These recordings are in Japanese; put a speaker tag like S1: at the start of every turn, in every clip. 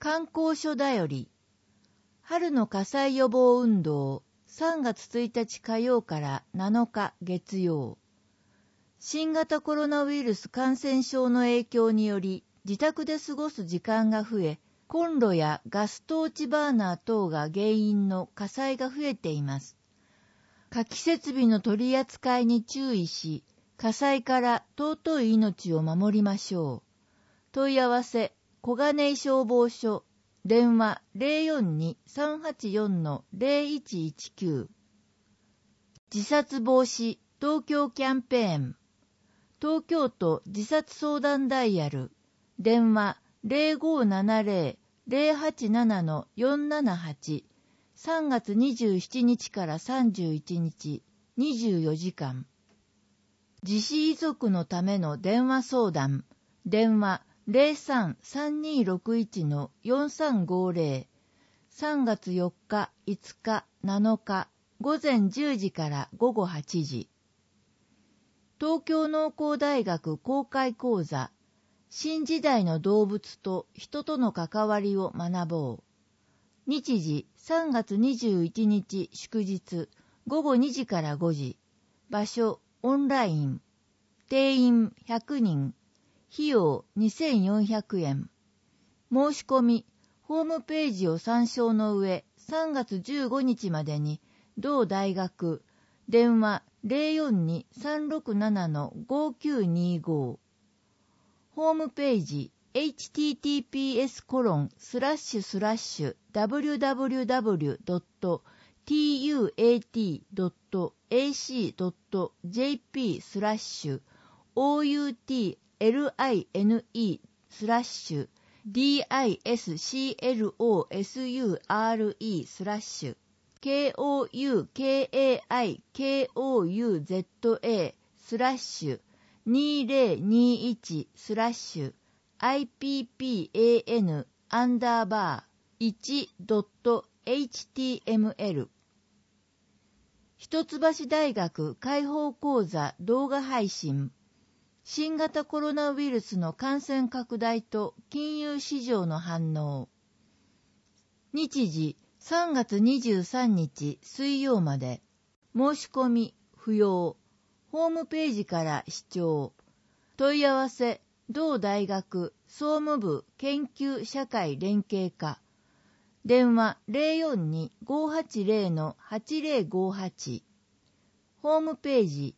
S1: 観光所だより、春の火災予防運動、3月1日火曜から7日月曜。新型コロナウイルス感染症の影響により、自宅で過ごす時間が増え、コンロやガストーチバーナー等が原因の火災が増えています。火器設備の取り扱いに注意し、火災から尊い命を守りましょう。問い合わせ、小金井消防署、電話 042-384-0119。自殺防止東京キャンペーン。東京都自殺相談ダイヤル、電話 0570-087-478。3月27日から31日、24時間。自死遺族のための電話相談、電話 03-3261-4350。3月4日、5日、7日、午前10時から午後8時。東京農工大学公開講座、新時代の動物と人との関わりを学ぼう。日時3月21日祝日午後2時から5時。場所オンライン。定員100人。費用2400円。申し込み、ホームページを参照の上、3月15日までに、同大学、電話 042-367-5925。ホームページ、https://www.toukaikouz.a/ippan-1.html。 一橋大学開放講座動画配信。新型コロナウイルスの感染拡大と金融市場の反応。日時3月23日水曜まで。申し込み不要。ホームページから視聴。問い合わせ同大学総務部研究社会連携課。電話 042-580-8058。ホームページ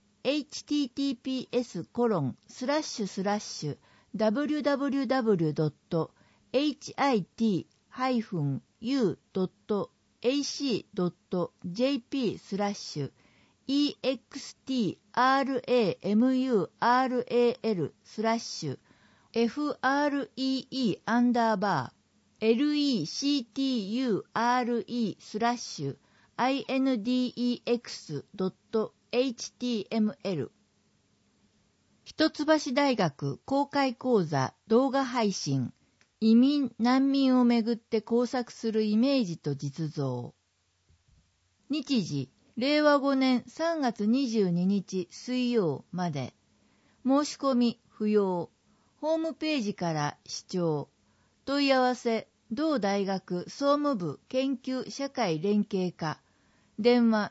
S1: https://www.hitfun-rel/freeextral-index.html。 一橋大学公開講座動画配信。移民・難民をめぐって工作するイメージと実像。日時令和5年3月22日水曜まで。申し込み不要。ホームページから視聴。問い合わせ同大学総務部研究社会連携課。電話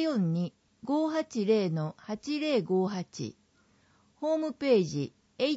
S1: 042-580-8058。ホームページ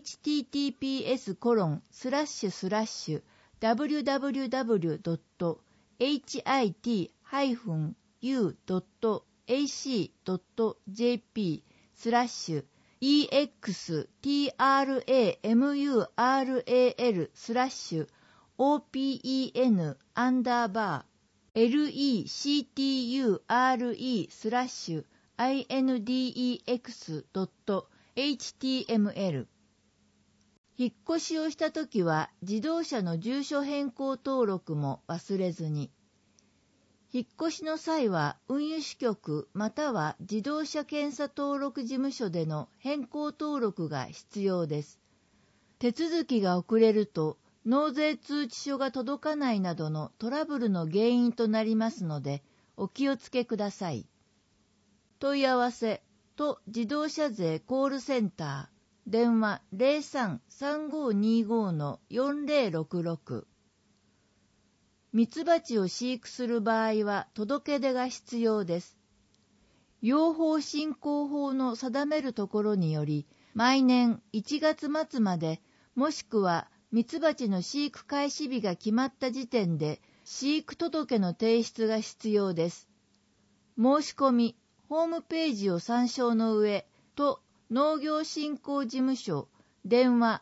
S1: https://www.hitfun-rel/opn_index.html。 引っ越しをしたときは自動車の住所変更登録も忘れずに。引っ越しの際は運輸支局または自動車検査登録事務所での変更登録が必要です。手続きが遅れると納税通知書が届かないなどのトラブルの原因となりますのでお気をつけください。問い合わせ都自動車税コールセンター。電話 03-3525-4066。 ミツバチを飼育する場合は届け出が必要です。養蜂振興法の定めるところにより、毎年1月末まで、もしくはミツバチの飼育開始日が決まった時点で、飼育届の提出が必要です。申し込み、ホームページを参照の上、と農業振興事務所、電話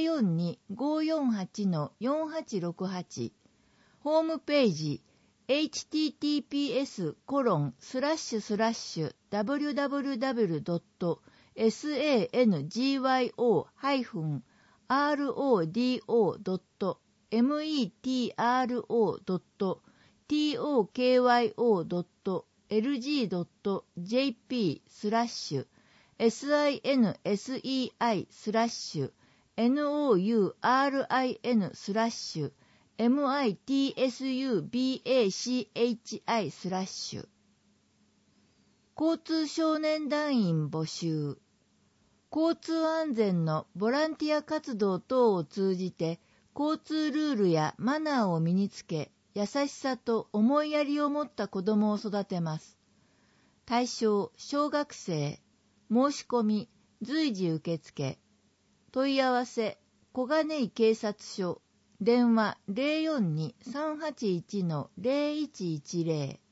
S1: 042-548-4868、ホームページ、https://www.sinsei/nouri/mitsubachi/. 交通少年団員募集。交通安全のボランティア活動等を通じて、交通ルールやマナーを身につけ、優しさと思いやりを持った子供を育てます。対象、小学生。申し込み、随時受付。問い合わせ、小金井警察署。電話 042-381-0110。